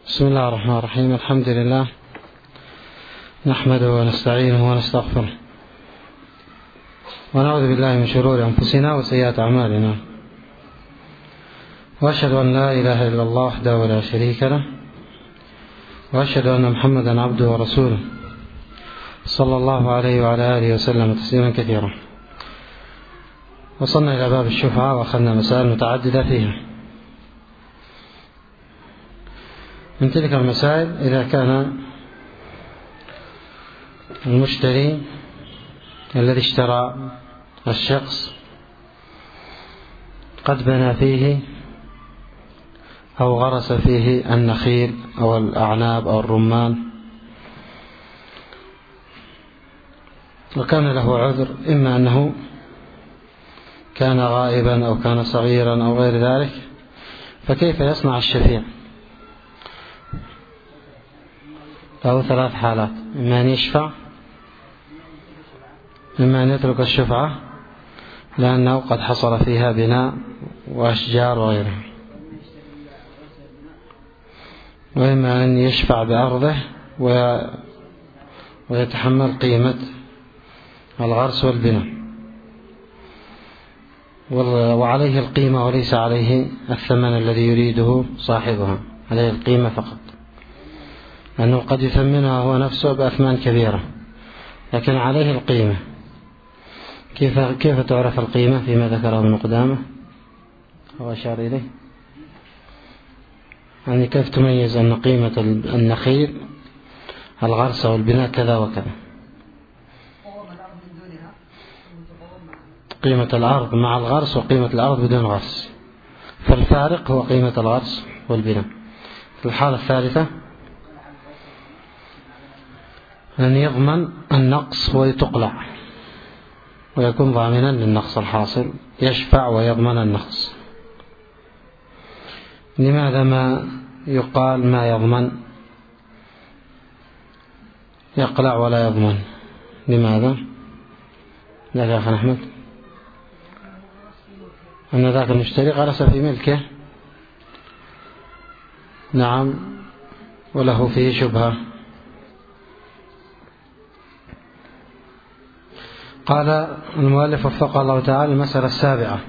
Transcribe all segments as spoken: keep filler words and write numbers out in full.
بسم الله الرحمن الرحيم. الحمد لله نحمده ونستعينه ونستغفره ونعوذ بالله من شرور أنفسنا وسيئات أعمالنا، وأشهد أن لا إله إلا الله وحده لا شريك له، وأشهد أن محمدا عبده ورسوله صلى الله عليه وعلى آله وسلم تسليما كثيرا. وصلنا إلى باب الشفعة وأخذنا مسائل متعددة فيها. من تلك المسائل إذا كان المشتري الذي اشترى الشخص قد بنى فيه أو غرس فيه النخيل أو الأعناب أو الرمان، وكان له عذر، إما أنه كان غائبا أو كان صغيرا أو غير ذلك، فكيف يصنع الشفيع؟ له ثلاث حالات: إما أن يشفع، إما أن يترك الشفعة لأنه قد حصل فيها بناء وأشجار وغيرها، وإما أن يشفع بأرضه ويتحمل قيمة الغرس والبناء وعليه القيمة وليس عليه الثمن الذي يريده صاحبها، عليه القيمة فقط، لأنه قد يثمنها هو نفسه بأثمان كبيرة لكن عليه القيمة. كيف كيف تعرف القيمة فيما ذكره ابن قدامة هو أشار إليه؟ يعني كيف تميز أن قيمة النخيل الغرس والبناء كذا وكذا؟ قيمة الأرض مع الغرس وقيمة الأرض بدون غرس، فالفارق هو قيمة الغرس والبناء. الحالة الثالثة أن يضمن النقص ويتقلع ويكون ضامنا للنقص الحاصل، يشفع ويضمن النقص. لماذا ما يقال ما يضمن يقلع ولا يضمن؟ لماذا؟ لا يا أخي أحمد، أن ذاك المشتري غرس في ملكه، نعم، وله فيه شبهة. قال المؤلف وفقه الله تعالى: المسألة السابعة: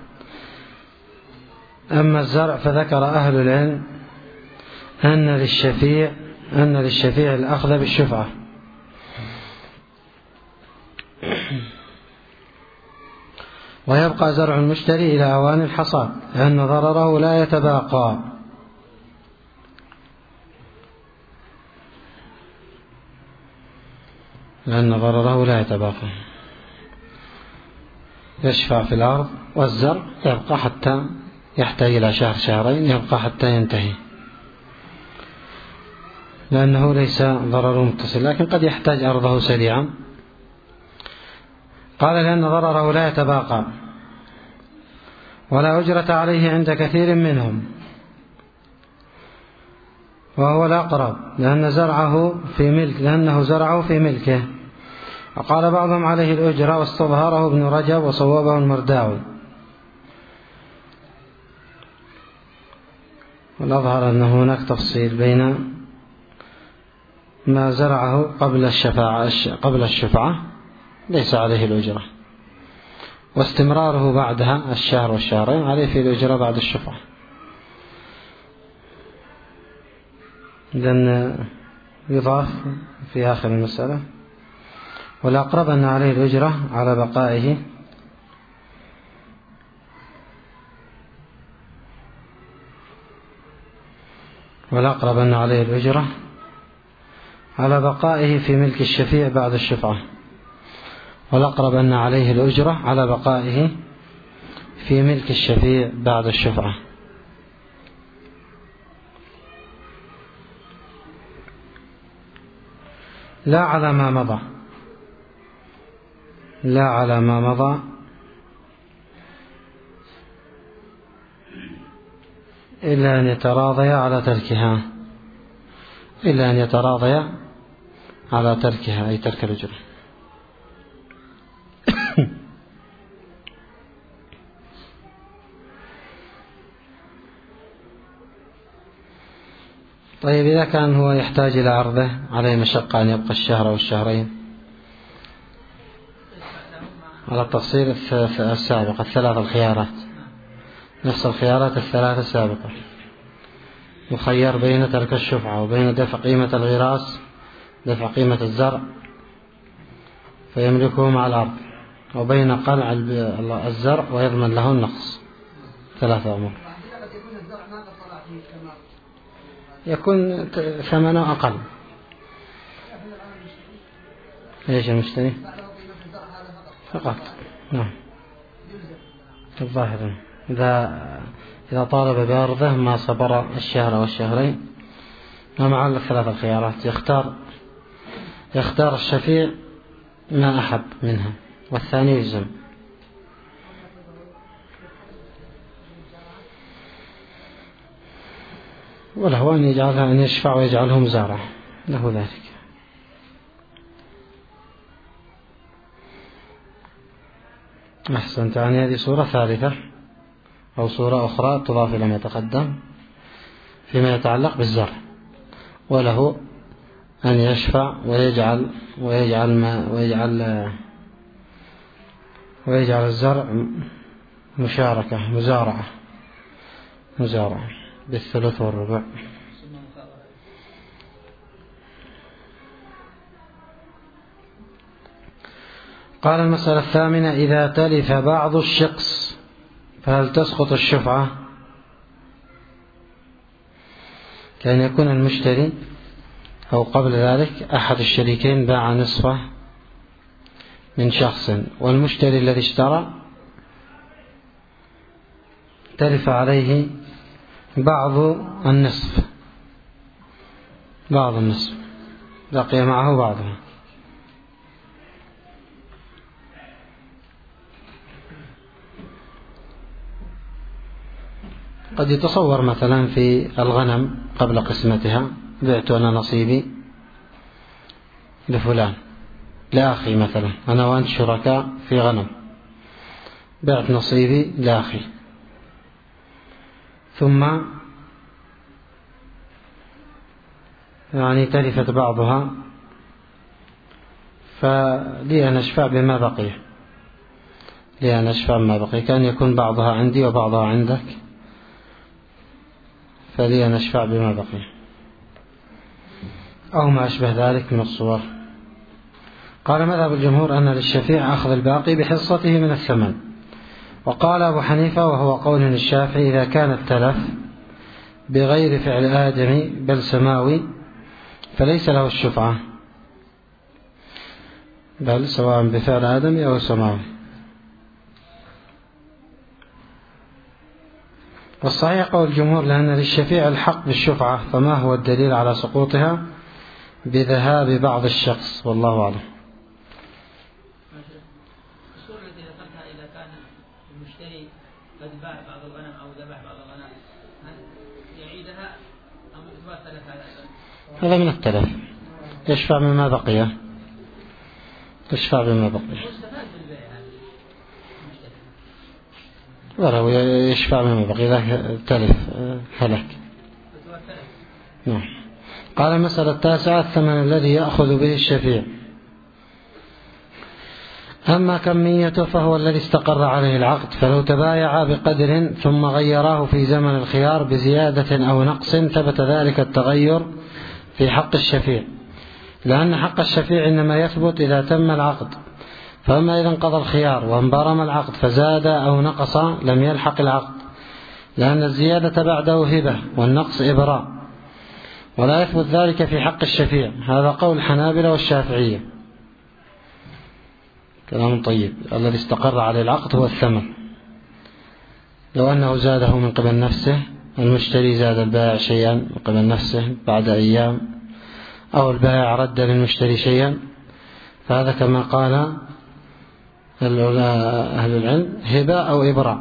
أما الزرع فذكر أهل العلم أن للشفيع أن للشفيع الأخذ بالشفعة، ويبقى زرع المشتري إلى أوان الحصاد لأن ضرره لا يتباقى. لأن ضرره لا يتباقى يشفع في الأرض، والزرع يبقى حتى يحتاج إلى شهر شهرين، يبقى حتى ينتهي، لأنه ليس ضرره متصل، لكن قد يحتاج أرضه سريعا. قال: لأن ضرره لا يتباقى ولا أجرة عليه عند كثير منهم، وهو الأقرب لأن زرعه في ملك لأنه زرعه في ملكه. وقال بعضهم عليه الأجرة، واستظهره ابن رجب وصوابه المرداوي، والأظهر أن هناك تفصيل بين ما زرعه قبل الشفاعة قبل الشفعة ليس عليه الأجرة، واستمراره بعدها الشهر والشهرين عليه في الأجرة بعد الشفعة. لأن يضاف في آخر المسألة: والأقرب أن عليه الأجرة على بقائه والأقرب أن عليه الأجرة على بقائه في ملك الشفيع بعد الشفعة والأقرب أن عليه الأجرة على بقائه في ملك الشفيع بعد الشفعة. لا على ما مضى لا على ما مضى إلا أن يتراضي على تركها إلا أن يتراضي على تركها أي ترك الأجرة. طيب إذا كان هو يحتاج إلى عرضه عليه مشقة أن يبقى الشهر أو الشهرين على التفصيل السابق الثلاث الخيارات، نفس الخيارات الثلاثة السابقة، مخير بين ترك الشفعة وبين دفع قيمة الغراس، دفع قيمة الزرع فيملكه مع الأرض، وبين قلع الزرع ويضمن له النقص. ثلاثة أمور. يكون ثمنه أقل. ايش المشتري؟ فقط. نعم. الظاهر إذا إذا طالب بعرضه ما صبر الشهر أو الشهرين ومع الثلاث الخيارات يختار يختار الشفيع ما أحب منها والثاني يلزم. وله أن يجعلها أن يشفع ويجعله مزارع له ذلك. أحسنت. يعني هذه صورة ثالثة أو صورة أخرى تضاف إلى ما تقدم فيما يتعلق بالزرع، وله أن يشفع ويجعل ويجعل ما ويجعل ويجعل الزرع مشاركة مزارعة مزارعة بالثلث والربع. قال المسألة الثامنة: إذا تلف بعض الشقص فهل تسقط الشفعة؟ كان يكون المشتري أو قبل ذلك أحد الشريكين باع نصفه من شخص، والمشتري الذي اشترى تلف عليه بعض النصف بعض النصف بقي معه بعضه. قد يتصور مثلا في الغنم قبل قسمتها بعت أنا نصيبي لفلان لأخي، مثلا أنا وأنت شركاء في غنم، بعت نصيبي لأخي، ثم يعني تلفت بعضها فلي أن أشفع بما بقي لي أن أشفع بما بقي كان يكون بعضها عندي وبعضها عندك، فلي أن أشفع بما بقي أو ما أشبه ذلك من الصور. قال مذهب الجمهور أن للشفيع أخذ الباقي بحصته من الثمن. وقال أبو حنيفة وهو قول الشافعي: إذا كان التلف بغير فعل آدمي بل سماوي فليس له الشفعة، بل سواء بفعل آدمي أو سماوي. والصحيح قول الجمهور لأن للشفيع الحق بالشفعة، فما هو الدليل على سقوطها؟ بذهاب بعض الشخص، والله أعلم. الصورة التي ذكرتها إذا كان المشتري قد باع بعض الغنم أو ذبح بعض الغنم، هل يعيدها أم إثبات تلف هذا؟ هذا من التلف، يشفع بما بقي يشفع بما بقي ولو يشفع بما بقي إذا تلف هلك. نعم. قال المسألة التاسعة: الثمن الذي يأخذ به الشفيع. أما كميته فهو الذي استقر عليه العقد، فلو تبايعا بقدر ثم غيراه في زمن الخيار بزيادة أو نقص ثبت ذلك التغير في حق الشفيع، لأن حق الشفيع إنما يثبت إذا تم العقد. فأما إذا انقضى الخيار وانبرم العقد فزاد أو نقص لم يلحق العقد، لأن الزيادة بعده هبة والنقص إبراء، ولا يثبت ذلك في حق الشفيع. هذا قول الحنابلة والشافعية. كلام طيب. الذي استقر عليه العقد هو الثمن، لو أنه زاده من قبل نفسه، المشتري زاد البائع شيئا من قبل نفسه بعد أيام، أو البائع رد للمشتري شيئا، فهذا كما قال أهل العلم هبة أو إبراء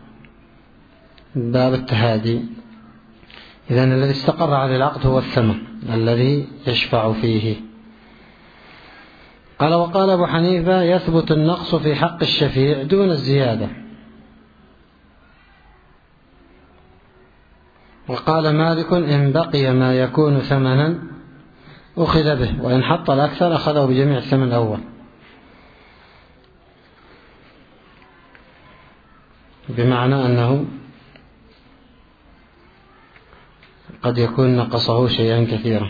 باب التهادي. إذن الذي استقر على العقد هو الثمن الذي يشفع فيه. قال: وقال أبو حنيفة: يثبت النقص في حق الشفيع دون الزيادة، وقال مالك إن بقي ما يكون ثمنا أخذ به، وإن حط الأكثر أخذه بجميع الثمن الأول، بمعنى أنه قد يكون نقصه شيئا كثيرا،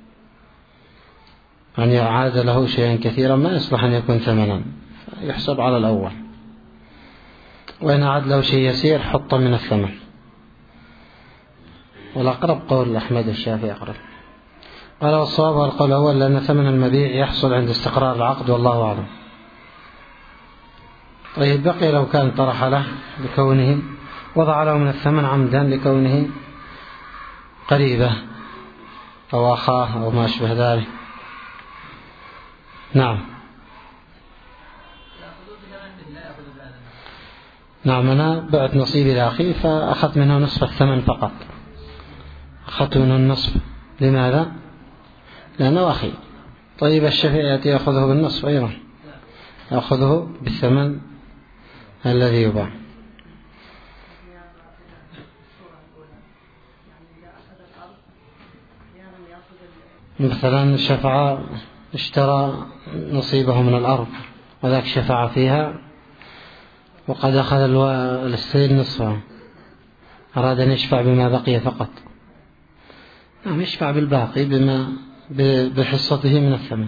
أن يعاد له شيئا كثيرا ما يصلح أن يكون ثمنا، يحسب على الأول، وإن عاد له شيء يسير حط من الثمن. والأقرب قول أحمد الشافعي أقرب. قال والصواب والقول الأول لأن ثمن المبيع يحصل عند استقرار العقد، والله أعلم. طيب بقي لو كان طرح له لكونه وضع له من الثمن عمدا لكونه قريبة أو أخاه أو ما أشبه ذلك. نعم نعم أنا بعت نصيبي لأخي فأخذت منه نصف الثمن فقط، أخذت منه النصف. لماذا؟ لأنه أخي. طيب الشفيع يأتي يأخذه بالنصف أيضا، يأخذه بالثمن الذي يباع. مثلا شفع اشترى نصيبه من الأرض وذاك شفع فيها وقد أخذ السيد نصفه، أراد أن يشفع بما بقي فقط، نعم يشفع بالباقي بما بحصته من الثمن.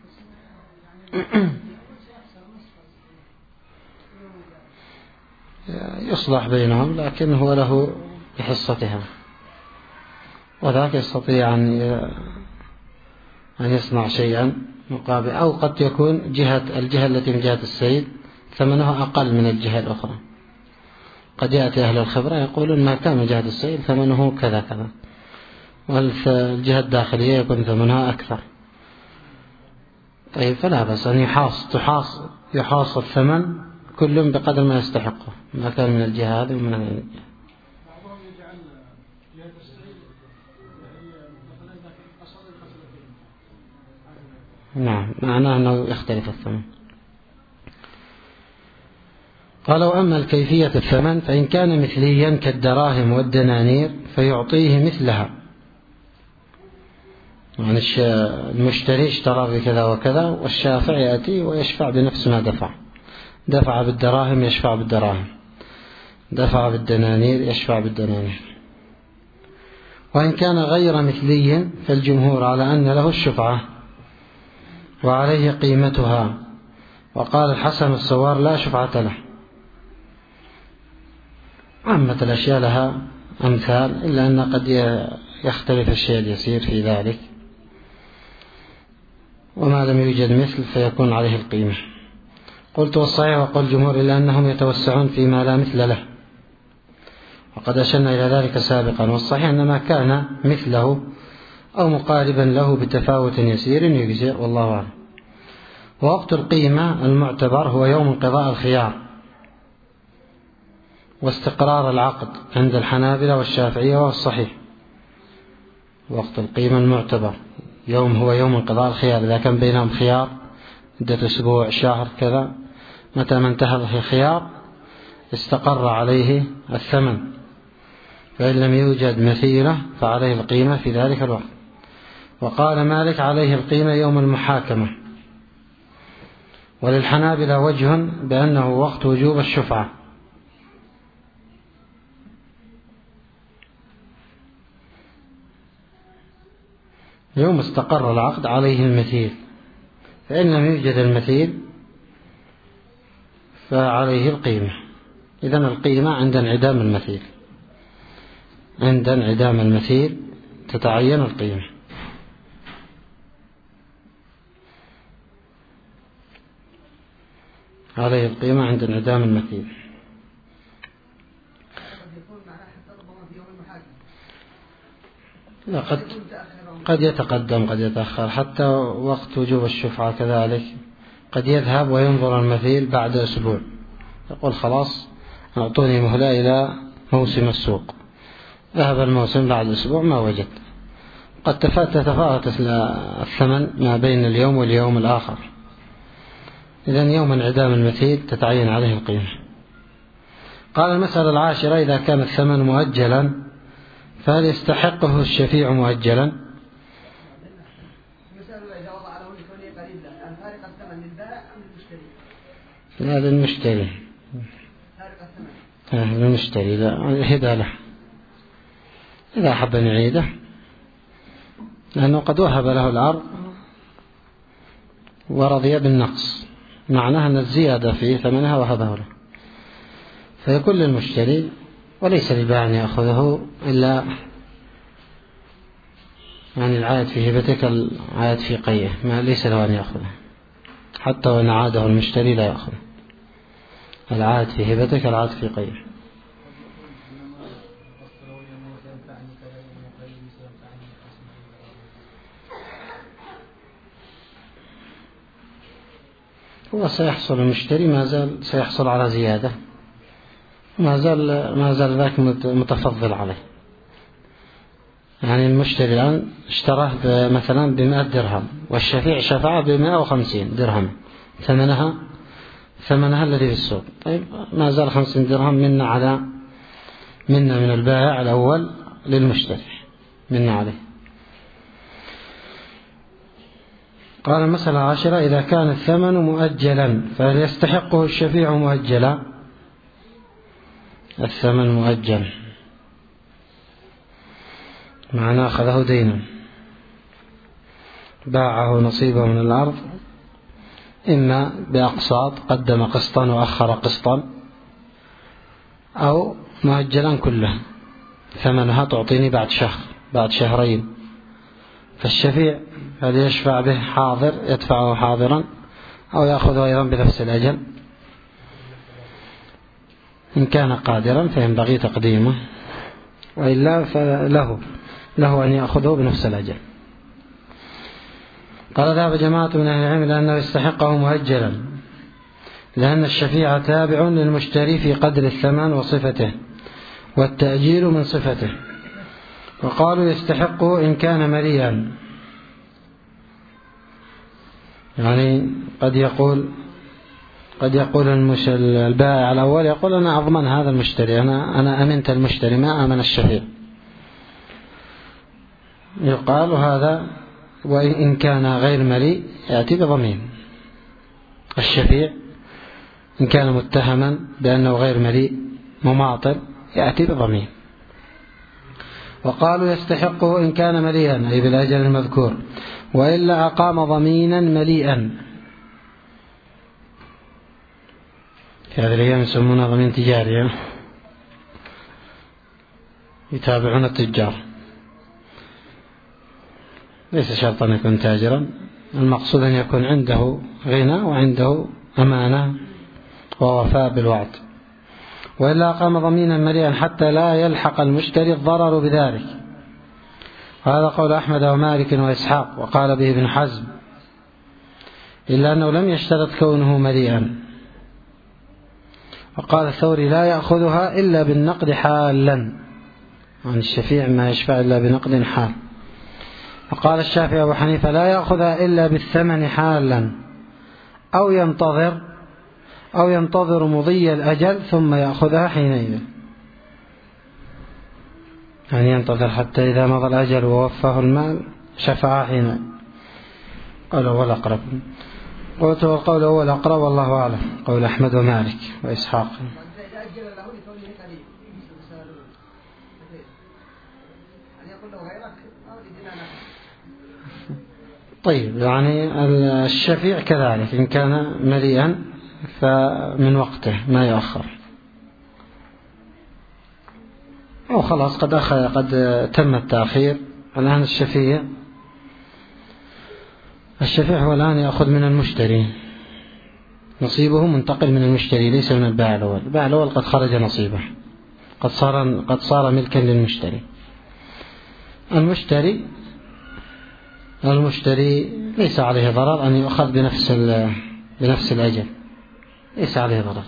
يصلح بينهم، لكن هو له بحصتها، وذاك يستطيع أن أن يصنع شيئا مقابل، أو قد يكون جهة الجهة التي من جهة السيد ثمنها أقل من الجهة الأخرى. قد يأتي أهل الخبرة يقولون ما كان من جهة السيد ثمنه كذا كذا، والجهة الداخلية يكون ثمنها أكثر. طيب فلا بس أن يحاص تحاص يحاص الثمن كل بقدر ما يستحقه، ما كان من الجهة هذه ومن هذه. نعم معناه أنه يختلف الثمن. قالوا أما الكيفية الثمن فإن كان مثليا كالدراهم والدنانير فيعطيه مثلها، يعني المشتري اشترى بكذا وكذا والشافع يأتي ويشفع بنفس ما دفع، دفع بالدراهم يشفع بالدراهم، دفع بالدنانير يشفع بالدنانير. وإن كان غير مثلي فالجمهور على أن له الشفعة وعليه قيمتها، وقال الحسن السوار لا شفعة له. عامة الأشياء لها أمثال، إلا أن قد يختلف الشيء اليسير في ذلك، وما لم يوجد مثل فيكون عليه القيمة. قلت والصحيح وقال الجمهور إلا أنهم يتوسعون فيما لا مثل له، وقد أشرنا إلى ذلك سابقا. والصحيح أن ما كان مثله أو مقاربا له بتفاوت يسير يجزئ، والله أعلم. ووقت القيمة المعتبر هو يوم انقضاء الخيار واستقرار العقد عند الحنابلة والشافعية والصحيح. وقت القيمة المعتبر يوم هو يوم انقضاء الخيار، إذا كان بينهم خيار مدة أسبوع شهر كذا، متى ما انتهى الخيار استقر عليه الثمن، فإن لم يوجد مثيله فعليه القيمة في ذلك الوقت. وقال مالك عليه القيمة يوم المحاكمة. وللحنابلة وجه بأنه وقت وجوب الشفعة، يوم استقر العقد عليه المثيل، فإن لم يوجد المثيل فعليه القيمة. إذن القيمة عند انعدام المثيل، عند انعدام المثيل تتعين القيمة. عليه القيمة عند انعدام المثيل. لا قد قد يتقدم قد يتأخر، حتى وقت وجوب الشفعة كذلك قد يذهب وينظر المثيل بعد أسبوع، يقول خلاص أعطوني مهلة إلى موسم السوق، ذهب الموسم بعد أسبوع ما وجد، قد تتفاوت الثمن ما بين اليوم واليوم الآخر. إذن يوم انعدام المثيل تتعين عليه القيمة. قال المسألة العاشرة إذا كان الثمن مؤجلا فهل يستحقه الشفيع مؤجلا؟ إذا وضع له لكونه قريب له فارق الثمن للبائع أم للمشتري؟ لا للمشتري. فارق الثمن آه للمشتري، لا هدى له إذا أحب أن يعيده، لأنه قد وهب له العرض ورضي بالنقص، معناها أن الزيادة في ثمنها وهبه له، فيكون للمشتري وليس للبائع أن يأخذه إلا يعني العائد في هبتك العائد في قيه، ما ليس له أن يأخذه، حتى وإن عاده المشتري لا يأخذ العائد في هبتك العائد في قيه. هو سيحصل المشتري ما زال سيحصل على زيادة، ما زال ما زال ذاك متفضل عليه. يعني المشتري الآن اشتراه مثلا بمئة درهم، والشفيع شفعه بمئة وخمسين درهم ثمنها ثمنها الذي في السوق. طيب ما زال خمسين درهم منا على منا من البائع الأول للمشتري منا عليه. قال المسألة العاشرة: إذا كان الثمن مؤجلا فهل يستحقه الشفيع مؤجلا؟ الثمن مؤجل معناه أخذه دينا، باعه نصيبه من الأرض إما بأقساط، قدم قسطا وأخر قسطا، أو مؤجلا كله ثمنها تعطيني بعد شهر بعد شهرين. فالشفيع هل يشفع به حاضر يدفعه حاضرا أو يأخذه أيضا بنفس الأجل؟ إن كان قادرا فينبغي تقديمه، وإلا فله له أن يأخذه بنفس الأجل. قال: ذهب جماعة من أهل العلم لأنه يستحقه مؤجلا، لأن الشفيع تابع للمشتري في قدر الثمن وصفته، والتأجيل من صفته. وقالوا يستحقه إن كان مليا، يعني قد يقول قد يقول البائع الأول يقول: أنا أضمن هذا المشتري، أنا أنا أمنت المشتري ما أمن الشفيع. يقال هذا، وإن كان غير ملي يأتي بضمين. الشفيع إن كان متهما بأنه غير ملي مماطل يأتي بضمين. وقالوا يستحقه إن كان مليا أي بالأجل المذكور، وإلا أقام ضمينا مليئا. في هذه الأيام يسمونها ضمين تجاري، يتابعون التجار، ليس شرطا أن يكون تاجرا، المقصود أن يكون عنده غنى وعنده أمانة ووفاء بالوعد. وإلا أقام ضمينا مليئا حتى لا يلحق المشتري الضرر بذلك. وهذا قول أحمد ومالك وإسحاق، وقال به ابن حزم، إلا أنه لم يشترط كونه مليئا. وقال الثوري: لا يأخذها إلا بالنقد حالا، عن الشفيع ما يشفع إلا بنقد حال. وقال الشافعي أبو حنيفة: لا يأخذها إلا بالثمن حالا، أو ينتظر أو ينتظر مضي الأجل ثم يأخذها حينئذ، يعني ينتظر حتى إذا مضى الأجل ووفاه المال شفع حينئذ. قال هو الأقرب. قلت والقول هو الأقرب والله أعلم، قول أحمد ومالك وإسحاق. طيب، يعني الشفيع كذلك إن كان مليئا فمن وقته ما يؤخر، أو خلاص قد أخذ قد تم التأخير. الآن الشفيع الشفيع هو الآن يأخذ من المشتري، نصيبه منتقل من المشتري ليس من البائع الأول. البائع الأول قد خرج نصيبه، قد صار قد صار ملكا للمشتري. المشتري المشتري ليس عليه ضرر أن يؤخذ بنفس بنفس الأجل، ليس عليه ضرر،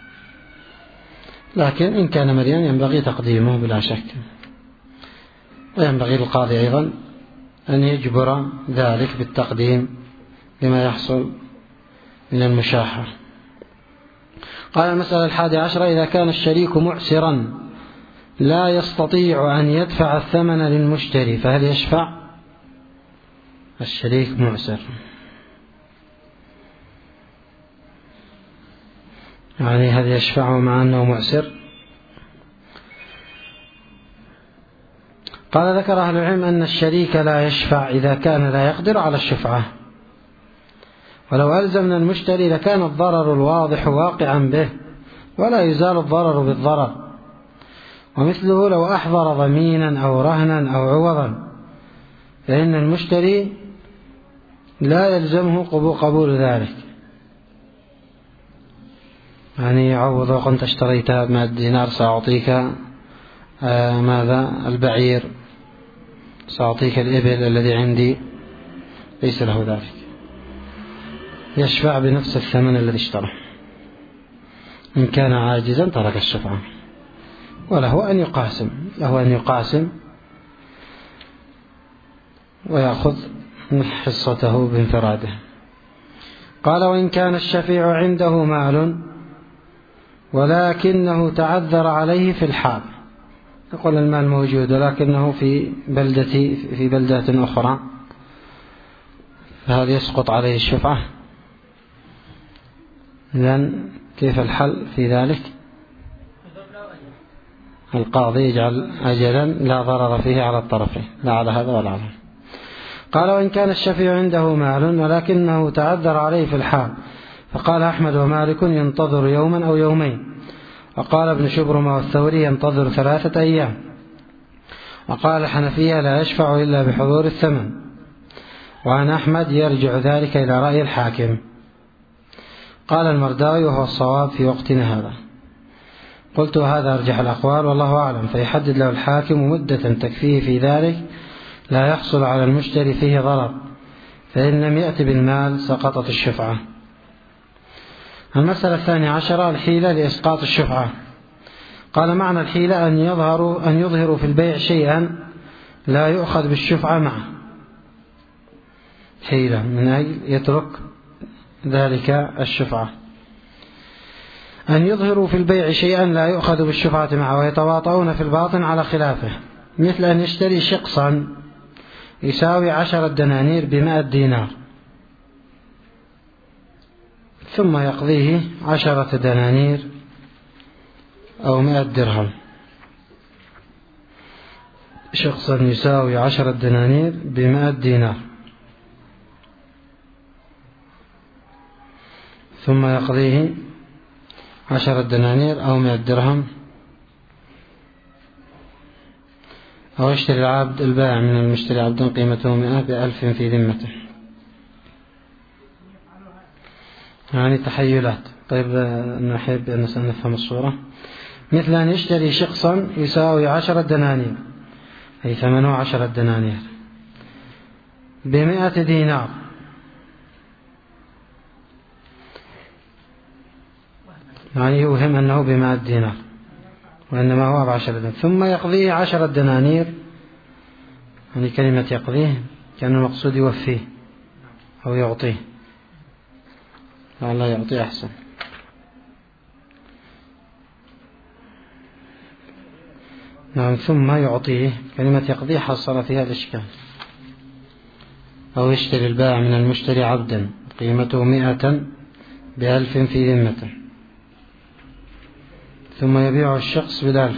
لكن إن كان مليا ينبغي تقديمه بلا شك. وينبغي للقاضي أيضا أن يجبر ذلك بالتقديم لما يحصل من المشاحة. قال المسألة الحادية عشرة: إذا كان الشريك معسرا لا يستطيع أن يدفع الثمن للمشتري، فهل يشفع؟ الشريك معسر، يعني هل يشفع مع أنه معسر؟ قال ذكر أهل العلم أن الشريك لا يشفع إذا كان لا يقدر على الشفعة، ولو ألزمنا المشتري لكان الضرر الواضح واقعا به ولا يزال الضرر بالضرر. ومثله لو أحضر ضمينا أو رهنا أو عوضا فإن المشتري لا يلزمه قبول ذلك، يعني يعوض وقد اشتريت بمئة دينار سأعطيك آه ماذا البعير، سأعطيك الإبل الذي عندي، ليس له ذلك، يشفع بنفس الثمن الذي اشترى. إن كان عاجزا ترك الشفعة، وله أن يقاسم، له أن يقاسم ويأخذ حصته بانفراده. قال وإن كان الشفيع عنده مال ولكنه تعذر عليه في الحال، يقول المال موجود ولكنه في بلدة في بلدة أخرى، فهل يسقط عليه الشفعة؟ إذن كيف الحل في ذلك؟ القاضي يجعل أجلا لا ضرر فيه على الطرفين، لا على هذا ولا على هذا. قال وإن كان الشفيع عنده مال ولكنه تعذر عليه في الحال، فقال أحمد ومالك ينتظر يوما أو يومين، وقال ابن شبرمة والثوري ينتظر ثلاثة أيام، وقال الحنفية لا يشفع إلا بحضور الثمن، وعن أحمد يرجع ذلك إلى رأي الحاكم. قال المرداوي وهو الصواب في وقتنا هذا. قلت هذا أرجح الأقوال والله أعلم، فيحدد له الحاكم مدة تكفيه في ذلك لا يحصل على المشتري فيه ضرر، فإن لم يأتي بالمال سقطت الشفعة. المسألة الثانية عشرة الحيلة لإسقاط الشفعة. قال معنى الحيلة أن يظهروا أن يظهروا في البيع شيئا لا يؤخذ بالشفعة معه، حيلة من أجل يترك ذلك الشفعة، أن يظهروا في البيع شيئا لا يؤخذ بالشفعة معه ويتواطؤون في الباطن على خلافه، مثل أن يشتري شقصا يساوي عشرة دنانير بمائة دينار ثم يقضيه عشرة دنانير أو مائة درهم، شخصا يساوي عشرة دنانير بمائة دينار ثم يقضيه عشرة دنانير أو مائة درهم، أو يشتري العبد البائع من المشتري عبدا قيمته مئة بألف في ذمته، يعني تحيلات. طيب نحب أن نفهم الصورة. مثل أن يشتري شخصا يساوي عشرة دنانير أي ثمنه عشرة دنانير بمئة دينار، يعني يوهم أنه بمئة دينار وإنما هو بعشرة دنانير، ثم يقضيه عشرة دنانير، يعني كلمة يقضيه كان المقصود يوفيه أو يعطيه، لا يعطيه أحسن. نعم ثم يعطيه، كلمة يقضيه حصل فيها الإشكال. أو يشتري البائع من المشتري عبدا قيمته مئة بألف في ذمته ثم يبيع الشخص بالألف،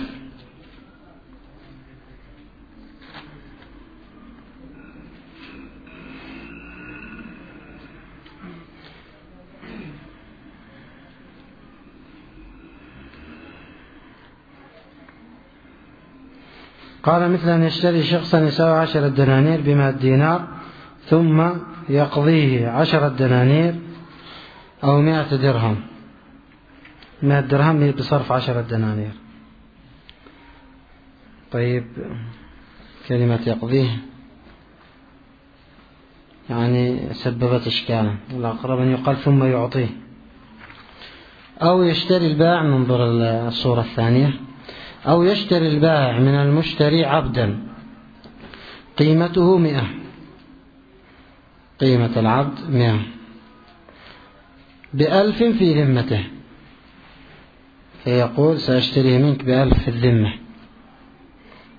قال مثل أن يشتري شخصا يساوي عشرة دنانير بمائة دينار ثم يقضيه عشرة دنانير أو مائة درهم، مائة درهم بصرف عشرة دنانير. طيب كلمة يقضيه يعني سببت إشكالا، والأقرب أن يقال ثم يعطيه. أو يشتري البائع، ننظر الصورة الثانية، أو يشتري البائع من المشتري عبدا قيمته مئة، قيمة العبد مئة بألف في ذمته، فيقول سأشتريه منك بألف في الذمة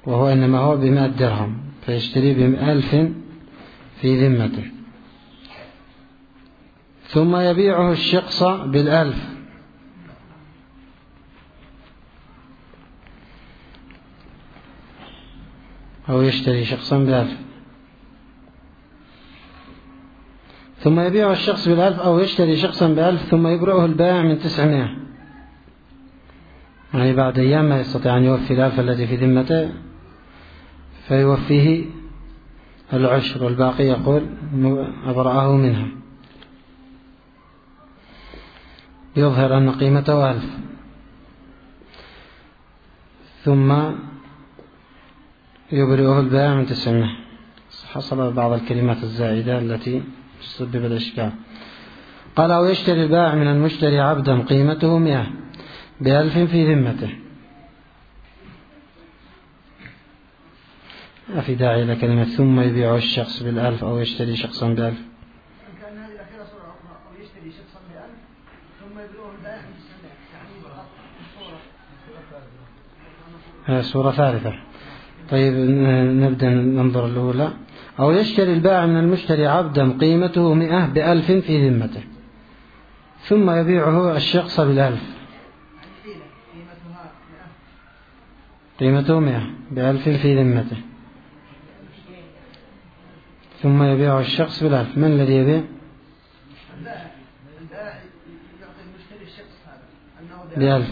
وهو إنما هو بمائة درهم، فيشتري بألف في ذمته، ثم يبيعه الشخص بالألف، أو يشتري شخصا بألف، ثم يبيعه الشخص بالألف أو يشتري شخصا بألف، ثم يبرئه البائع من تسعمائة، يعني بعد أيام ما يستطيع أن يوفي الألف الذي في ذمته فيوفيه العشر، والباقي يقول أبرأه منها، يظهر أن قيمته ألف، ثم يبرئه البائع من تسعمائة. حصل بعض الكلمات الزائدة التي تسبب الإشكال. قال: أو يشتري البائع من المشتري عبدا قيمته مئة بألف في ذمته. ما في داعي إلى كلمة ثم يبيع الشخص بالألف أو يشتري شخصا بألف. كان هذه الأخيرة صورة أخرى، أو يشتري شخصا بألف ثم يبيعه البائع بالسماء، يعني صورة ثالثة. طيب نبدأ ننظر الأولى. أو يشتري البائع من المشتري عبدا قيمته مئة بألف في ذمته، ثم يبيعه الشخص بالألف، قيمته مئة بألف في ذمته، ثم يبيعه الشخص بالألف. من الذي يبيع؟ بألف.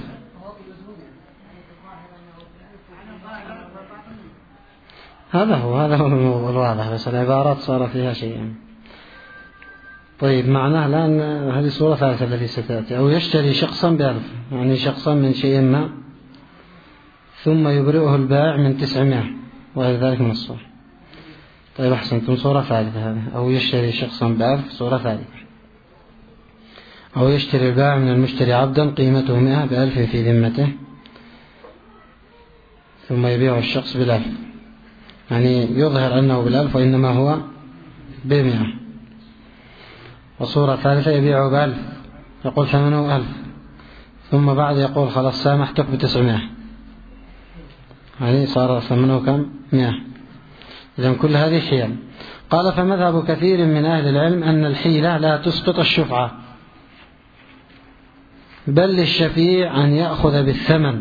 هذا هو هذا هو الواضح، بس العبارات صار فيها شيء. طيب معناه الآن هذه صورة ثالثة التي ستأتي. أو يشتري شخصا بألف، يعني شخصا من شيء ما، ثم يبرئه البائع من تسعمائة، وغير ذلك من الصور. طيب أحسنتم، صورة ثالثة هذه. أو يشتري شخصا بألف، صورة ثالثة. أو يشتري البائع من المشتري عبدا قيمته مئة بألف في ذمته، ثم يبيعه الشخص بالألف، يعني يظهر أنه بالألف وإنما هو بمئة. وصورة ثالثة يبيعه بألف، يقول ثمنه ألف، ثم بعد يقول خلاص سامحتك بتسعمائة، يعني صار ثمنه كم؟ مئة. إذن كل هذه حيل. قال: فمذهب كثير من أهل العلم أن الحيلة لا تسقط الشفعة، بل للشفيع أن يأخذ بالثمن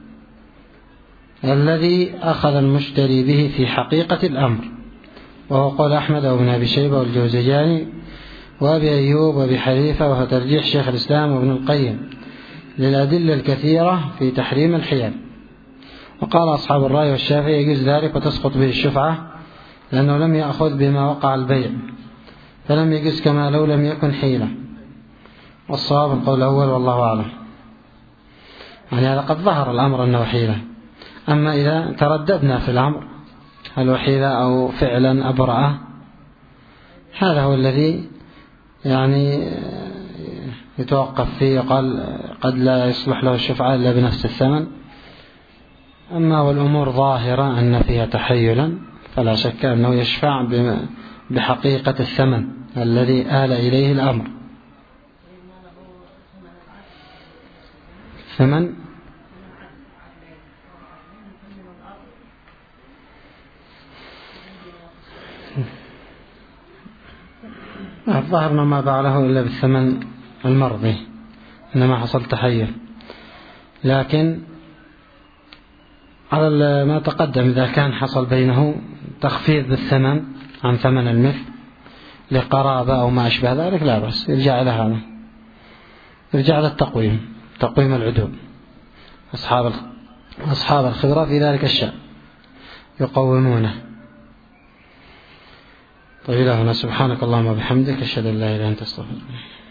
الذي أخذ المشتري به في حقيقة الأمر، وهو قول أحمد وابن أبي شيبة والجوزجاني وأبي أيوب وأبي حنيفة، وهو ترجيح شيخ الإسلام وابن القيم للأدلة الكثيرة في تحريم الحيل. وقال أصحاب الرأي والشافعي يجوز ذلك وتسقط به الشفعة، لأنه لم يأخذ بما وقع البيع، فلم يجوز كما لو لم يكن حيلة. والصواب القول الأول والله أعلم. يعني هذا قد ظهر الأمر أنه حيلة، أما إذا ترددنا في الأمر هل هو حيلة أو فعلا أبرأ، هذا هو الذي يعني يتوقف فيه، قال قد لا يصلح له الشفعة إلا بنفس الثمن. أما والأمور ظاهرة أن فيها تحيلا، فلا شك أنه يشفع بحقيقة الثمن الذي آل إليه الأمر. ثمن الظاهر ما باع له إلا بالثمن المرضي، إنما حصل تحيل. لكن على ما تقدم إذا كان حصل بينه تخفيض بالثمن عن ثمن المثل لقرابة أو ما أشبه ذلك لا بأس، يرجع إلى هذا، يرجع إلى التقويم، تقويم العدول. أصحاب أصحاب الخبرة في ذلك الشأن يقومونه. طيب، هنا سبحانك اللهم وبحمدك، أشهد أن لا إله إلا أنت، أستغفرك.